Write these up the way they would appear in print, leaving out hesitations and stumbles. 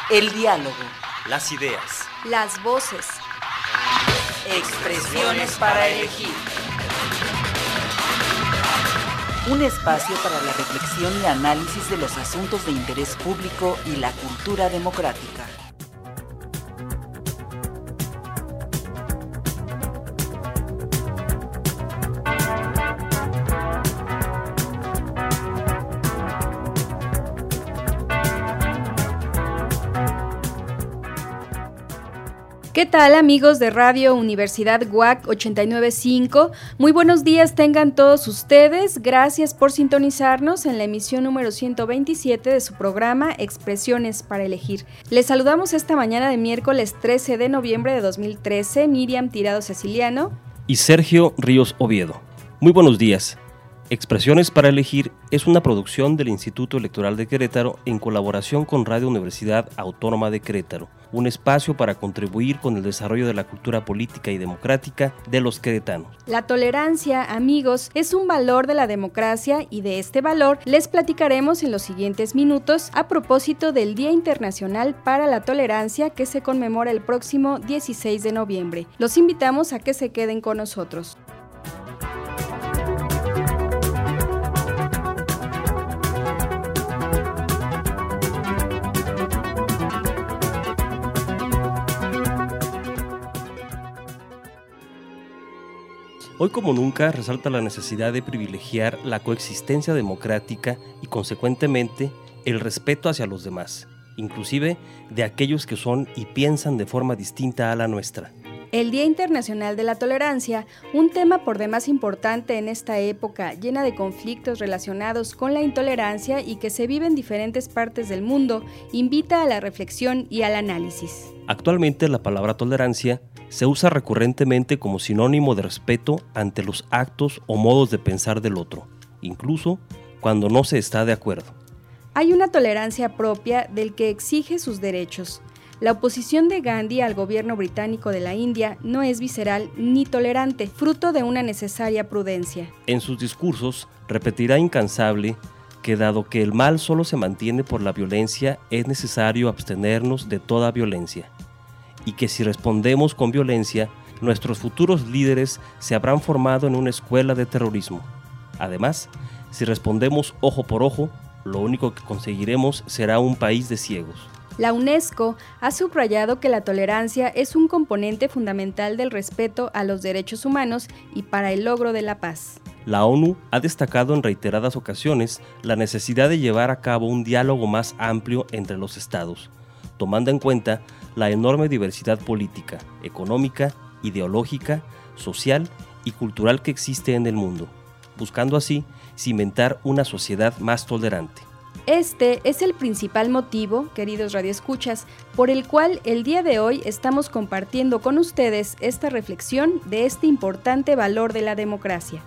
El diálogo. Las ideas. Las voces. Expresiones para elegir. Un espacio para la reflexión y análisis de los asuntos de interés público y la cultura democrática. ¿Qué tal, amigos de Radio Universidad UAC 89.5? Muy buenos días tengan todos ustedes. Gracias por sintonizarnos en la emisión número 127 de su programa Expresiones para elegir. Les saludamos esta mañana de miércoles 13 de noviembre de 2013, Miriam Tirado Ceciliano y Sergio Ríos Oviedo. Muy buenos días. Expresiones para elegir es una producción del Instituto Electoral de Querétaro en colaboración con Radio Universidad Autónoma de Querétaro, un espacio para contribuir con el desarrollo de la cultura política y democrática de los queretanos. La tolerancia, amigos, es un valor de la democracia y de este valor les platicaremos en los siguientes minutos a propósito del Día Internacional para la Tolerancia que se conmemora el próximo 16 de noviembre. Los invitamos a que se queden con nosotros. Hoy como nunca resalta la necesidad de privilegiar la coexistencia democrática y consecuentemente el respeto hacia los demás, inclusive de aquellos que son y piensan de forma distinta a la nuestra. El Día Internacional de la Tolerancia, un tema por demás importante en esta época llena de conflictos relacionados con la intolerancia y que se vive en diferentes partes del mundo, invita a la reflexión y al análisis. Actualmente la palabra tolerancia se usa recurrentemente como sinónimo de respeto ante los actos o modos de pensar del otro, incluso cuando no se está de acuerdo. Hay una tolerancia propia del que exige sus derechos. La oposición de Gandhi al gobierno británico de la India no es visceral ni tolerante, fruto de una necesaria prudencia. En sus discursos repetirá incansable que dado que el mal solo se mantiene por la violencia, es necesario abstenernos de toda violencia, y que si respondemos con violencia, nuestros futuros líderes se habrán formado en una escuela de terrorismo. Además, si respondemos ojo por ojo, lo único que conseguiremos será un país de ciegos. La UNESCO ha subrayado que la tolerancia es un componente fundamental del respeto a los derechos humanos y para el logro de la paz. La ONU ha destacado en reiteradas ocasiones la necesidad de llevar a cabo un diálogo más amplio entre los estados, tomando en cuenta la enorme diversidad política, económica, ideológica, social y cultural que existe en el mundo, buscando así cimentar una sociedad más tolerante. Este es el principal motivo, queridos radioescuchas, por el cual el día de hoy estamos compartiendo con ustedes esta reflexión de este importante valor de la democracia.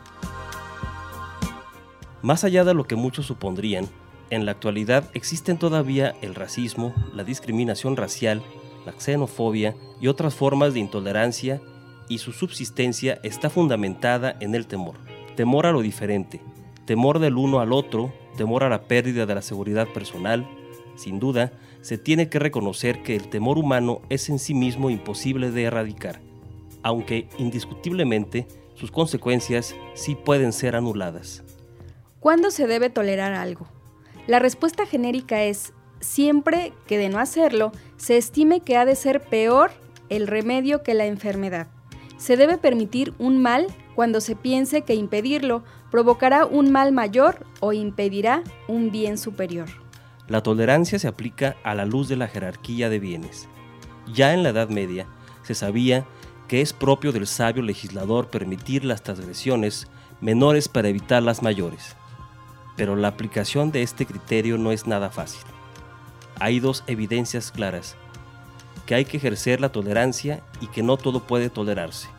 Más allá de lo que muchos supondrían, en la actualidad existen todavía el racismo, la discriminación racial, la xenofobia y otras formas de intolerancia, y su subsistencia está fundamentada en el temor. Temor a lo diferente, temor del uno al otro, temor a la pérdida de la seguridad personal. Sin duda, se tiene que reconocer que el temor humano es en sí mismo imposible de erradicar, aunque indiscutiblemente sus consecuencias sí pueden ser anuladas. ¿Cuándo se debe tolerar algo? La respuesta genérica es siempre que de no hacerlo se estime que ha de ser peor el remedio que la enfermedad. Se debe permitir un mal cuando se piense que impedirlo provocará un mal mayor o impedirá un bien superior. La tolerancia se aplica a la luz de la jerarquía de bienes. Ya en la Edad Media se sabía que es propio del sabio legislador permitir las transgresiones menores para evitar las mayores. Pero la aplicación de este criterio no es nada fácil. Hay dos evidencias claras: que hay que ejercer la tolerancia y que no todo puede tolerarse.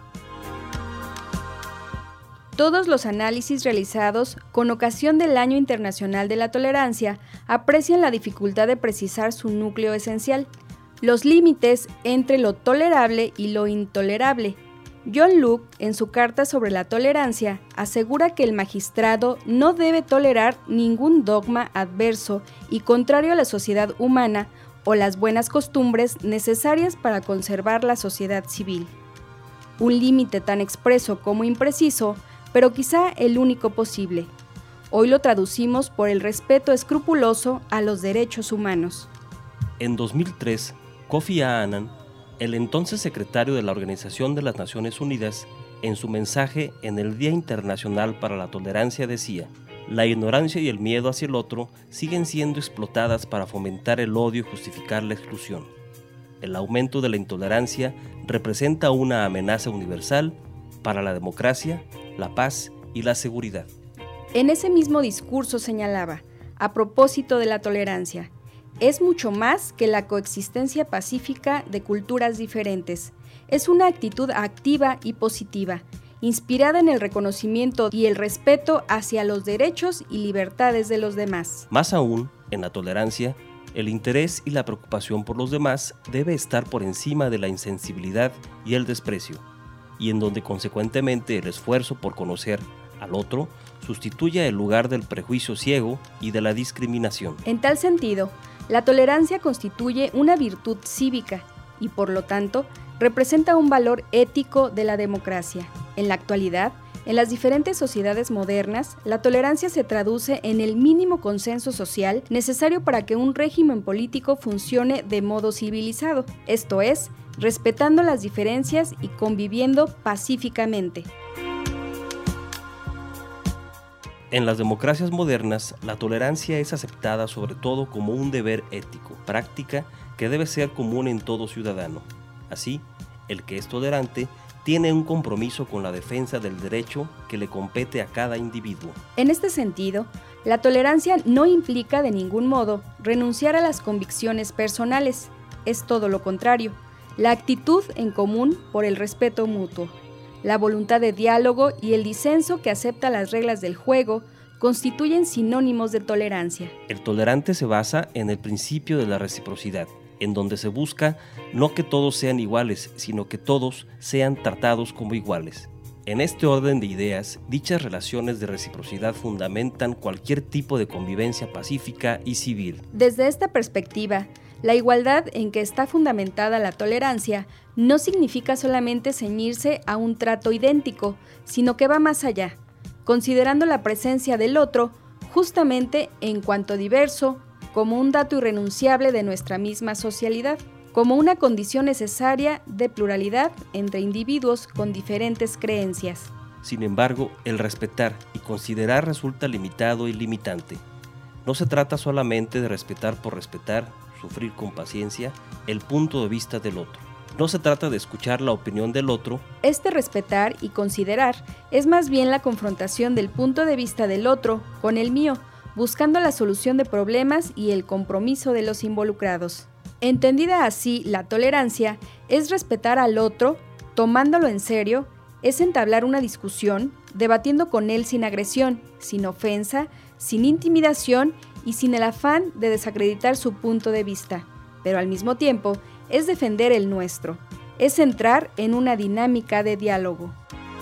Todos los análisis realizados con ocasión del Año Internacional de la Tolerancia aprecian la dificultad de precisar su núcleo esencial, los límites entre lo tolerable y lo intolerable. John Locke, en su carta sobre la tolerancia, asegura que el magistrado no debe tolerar ningún dogma adverso y contrario a la sociedad humana o las buenas costumbres necesarias para conservar la sociedad civil. Un límite tan expreso como impreciso, pero quizá el único posible. Hoy lo traducimos por el respeto escrupuloso a los derechos humanos. En 2003, Kofi Annan, el entonces secretario de la Organización de las Naciones Unidas, en su mensaje en el Día Internacional para la Tolerancia decía: la ignorancia y el miedo hacia el otro siguen siendo explotadas para fomentar el odio y justificar la exclusión. El aumento de la intolerancia representa una amenaza universal para la democracia, la paz y la seguridad. En ese mismo discurso señalaba, a propósito de la tolerancia, es mucho más que la coexistencia pacífica de culturas diferentes. Es una actitud activa y positiva, inspirada en el reconocimiento y el respeto hacia los derechos y libertades de los demás. Más aún, en la tolerancia, el interés y la preocupación por los demás debe estar por encima de la insensibilidad y el desprecio, y en donde consecuentemente el esfuerzo por conocer al otro sustituye el lugar del prejuicio ciego y de la discriminación. En tal sentido, la tolerancia constituye una virtud cívica y, por lo tanto, representa un valor ético de la democracia. En la actualidad, en las diferentes sociedades modernas, la tolerancia se traduce en el mínimo consenso social necesario para que un régimen político funcione de modo civilizado, esto es, respetando las diferencias y conviviendo pacíficamente. En las democracias modernas, la tolerancia es aceptada sobre todo como un deber ético, práctica que debe ser común en todo ciudadano. Así, el que es tolerante tiene un compromiso con la defensa del derecho que le compete a cada individuo. En este sentido, la tolerancia no implica de ningún modo renunciar a las convicciones personales, es todo lo contrario, la actitud en común por el respeto mutuo. La voluntad de diálogo y el disenso que acepta las reglas del juego constituyen sinónimos de tolerancia. El tolerante se basa en el principio de la reciprocidad, en donde se busca no que todos sean iguales, sino que todos sean tratados como iguales. En este orden de ideas, dichas relaciones de reciprocidad fundamentan cualquier tipo de convivencia pacífica y civil. Desde esta perspectiva, la igualdad en que está fundamentada la tolerancia no significa solamente ceñirse a un trato idéntico, sino que va más allá, considerando la presencia del otro justamente en cuanto diverso, como un dato irrenunciable de nuestra misma socialidad, como una condición necesaria de pluralidad entre individuos con diferentes creencias. Sin embargo, el respetar y considerar resulta limitado y limitante. No se trata solamente de respetar por respetar, sufrir con paciencia el punto de vista del otro. No se trata de escuchar la opinión del otro. Este respetar y considerar es más bien la confrontación del punto de vista del otro con el mío, buscando la solución de problemas y el compromiso de los involucrados. Entendida así, la tolerancia es respetar al otro, tomándolo en serio, es entablar una discusión, debatiendo con él sin agresión, sin ofensa, sin intimidación y sin el afán de desacreditar su punto de vista, pero al mismo tiempo es defender el nuestro, es entrar en una dinámica de diálogo.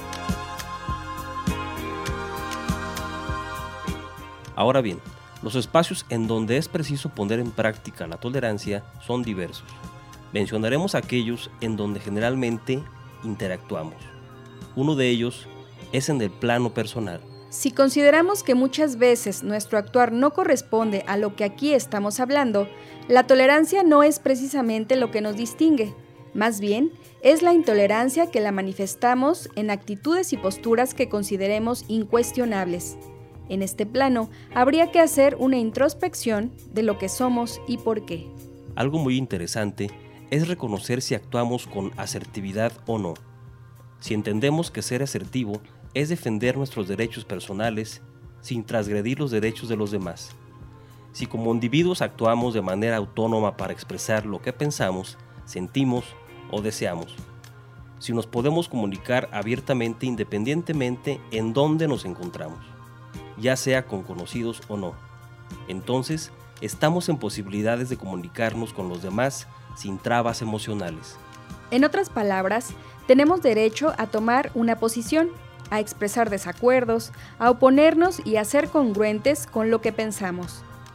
Ahora bien, los espacios en donde es preciso poner en práctica la tolerancia son diversos. Mencionaremos aquellos en donde generalmente interactuamos. Uno de ellos es en el plano personal. Si consideramos que muchas veces nuestro actuar no corresponde a lo que aquí estamos hablando, la tolerancia no es precisamente lo que nos distingue. Más bien, es la intolerancia que la manifestamos en actitudes y posturas que consideremos incuestionables. En este plano, habría que hacer una introspección de lo que somos y por qué. Algo muy interesante es reconocer si actuamos con asertividad o no. Si entendemos que ser asertivo es defender nuestros derechos personales sin transgredir los derechos de los demás. Si como individuos actuamos de manera autónoma para expresar lo que pensamos, sentimos o deseamos. Si nos podemos comunicar abiertamente independientemente en dónde nos encontramos, ya sea con conocidos o no. Entonces, estamos en posibilidades de comunicarnos con los demás sin trabas emocionales. En otras palabras, tenemos derecho a tomar una posición, a expresar desacuerdos, a oponernos y a ser congruentes con lo que pensamos.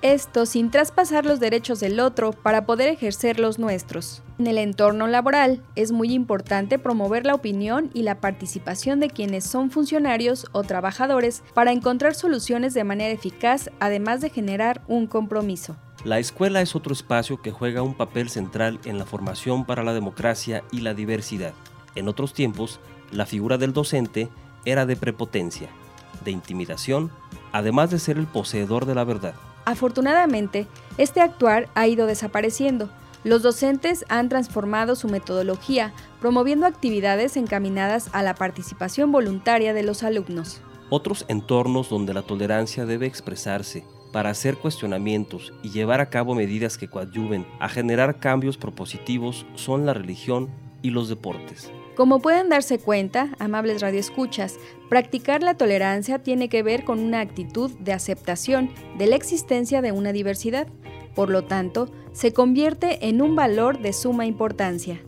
Esto sin traspasar los derechos del otro para poder ejercer los nuestros. En el entorno laboral es muy importante promover la opinión y la participación de quienes son funcionarios o trabajadores para encontrar soluciones de manera eficaz, además de generar un compromiso. La escuela es otro espacio que juega un papel central en la formación para la democracia y la diversidad. En otros tiempos, la figura del docente era de prepotencia, de intimidación, además de ser el poseedor de la verdad. Afortunadamente, este actuar ha ido desapareciendo. Los docentes han transformado su metodología, promoviendo actividades encaminadas a la participación voluntaria de los alumnos. Otros entornos donde la tolerancia debe expresarse para hacer cuestionamientos y llevar a cabo medidas que coadyuven a generar cambios propositivos son la religión y los deportes. Como pueden darse cuenta, amables radioescuchas, practicar la tolerancia tiene que ver con una actitud de aceptación de la existencia de una diversidad. Por lo tanto, se convierte en un valor de suma importancia.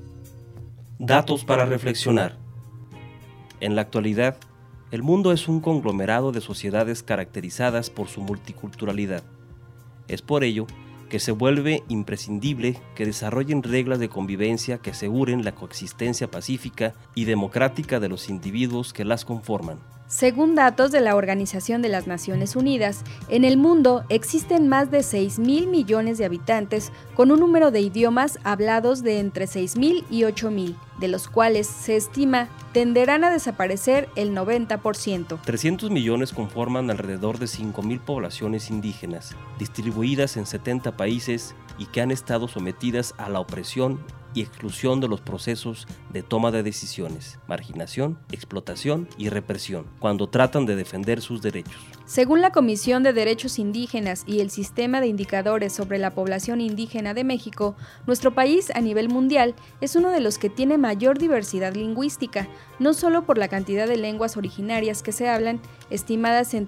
Datos para reflexionar. En la actualidad, el mundo es un conglomerado de sociedades caracterizadas por su multiculturalidad. Es por ello que se vuelve imprescindible que desarrollen reglas de convivencia que aseguren la coexistencia pacífica y democrática de los individuos que las conforman. Según datos de la Organización de las Naciones Unidas, en el mundo existen más de 6.000 millones de habitantes con un número de idiomas hablados de entre 6.000 y 8.000, de los cuales se estima tenderán a desaparecer el 90%. 300 millones conforman alrededor de 5.000 poblaciones indígenas, distribuidas en 70 países y que han estado sometidas a la opresión y exclusión de los procesos de toma de decisiones, marginación, explotación y represión, cuando tratan de defender sus derechos. Según la Comisión de Derechos Indígenas y el Sistema de Indicadores sobre la Población Indígena de México, nuestro país a nivel mundial es uno de los que tiene mayor diversidad lingüística, no solo por la cantidad de lenguas originarias que se hablan, estimadas en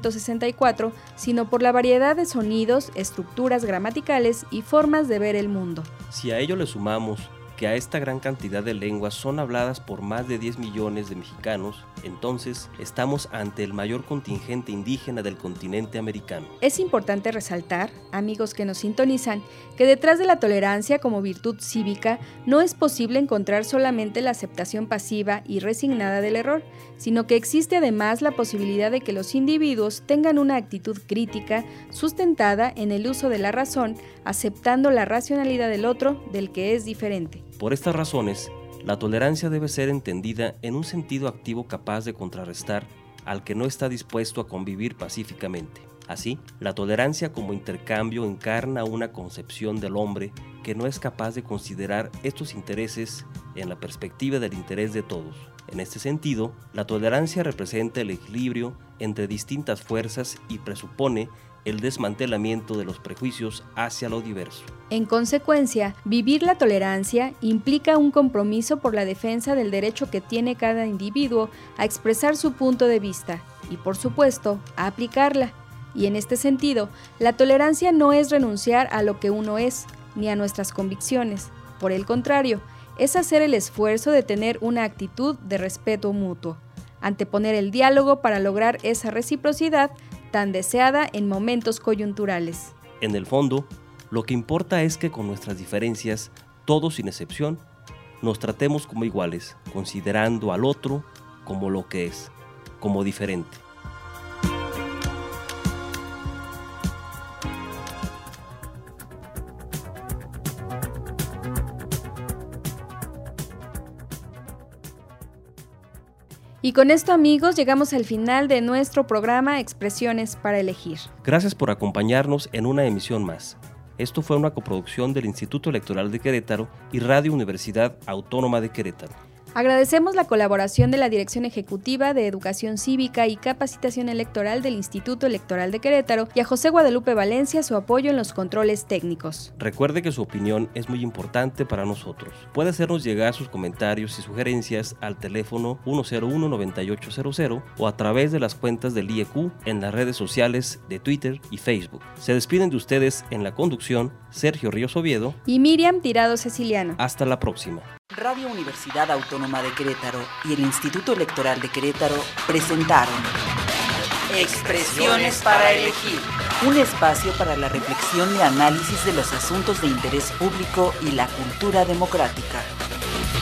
364, sino por la variedad de sonidos, estructuras gramaticales y formas de ver el mundo. Si a ello le sumamos que a esta gran cantidad de lenguas son habladas por más de 10 millones de mexicanos, entonces estamos ante el mayor contingente indígena del continente americano. Es importante resaltar, amigos que nos sintonizan, que detrás de la tolerancia como virtud cívica no es posible encontrar solamente la aceptación pasiva y resignada del error, sino que existe además la posibilidad de que los individuos tengan una actitud crítica sustentada en el uso de la razón, aceptando la racionalidad del otro, del que es diferente. Por estas razones, la tolerancia debe ser entendida en un sentido activo capaz de contrarrestar al que no está dispuesto a convivir pacíficamente. Así, la tolerancia como intercambio encarna una concepción del hombre que no es capaz de considerar estos intereses en la perspectiva del interés de todos. En este sentido, la tolerancia representa el equilibrio entre distintas fuerzas y presupone el desmantelamiento de los prejuicios hacia lo diverso. En consecuencia, vivir la tolerancia implica un compromiso por la defensa del derecho que tiene cada individuo a expresar su punto de vista y, por supuesto, a aplicarla. Y en este sentido, la tolerancia no es renunciar a lo que uno es, ni a nuestras convicciones. Por el contrario, es hacer el esfuerzo de tener una actitud de respeto mutuo, anteponer el diálogo para lograr esa reciprocidad tan deseada en momentos coyunturales. En el fondo, lo que importa es que con nuestras diferencias, todos sin excepción, nos tratemos como iguales, considerando al otro como lo que es, como diferente. Y con esto, amigos, llegamos al final de nuestro programa Expresiones para Elegir. Gracias por acompañarnos en una emisión más. Esto fue una coproducción del Instituto Electoral de Querétaro y Radio Universidad Autónoma de Querétaro. Agradecemos la colaboración de la Dirección Ejecutiva de Educación Cívica y Capacitación Electoral del Instituto Electoral de Querétaro y a José Guadalupe Valencia su apoyo en los controles técnicos. Recuerde que su opinión es muy importante para nosotros. Puede hacernos llegar sus comentarios y sugerencias al teléfono 101-9800 o a través de las cuentas del IEQ en las redes sociales de Twitter y Facebook. Se despiden de ustedes en la conducción Sergio Ríos Oviedo y Miriam Tirado Ceciliano. Hasta la próxima. Radio Universidad Autónoma de Querétaro y el Instituto Electoral de Querétaro presentaron Expresiones para Elegir. Un espacio para la reflexión y análisis de los asuntos de interés público y la cultura democrática.